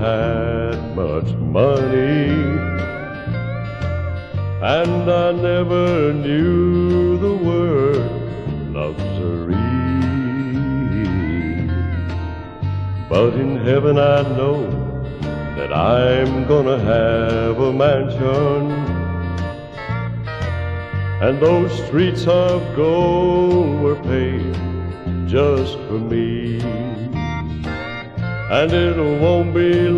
had much money, and I never knew the word luxury. But in heaven I know that I'm gonna have a mansion, and those streets of gold were paved just for me. And it won't be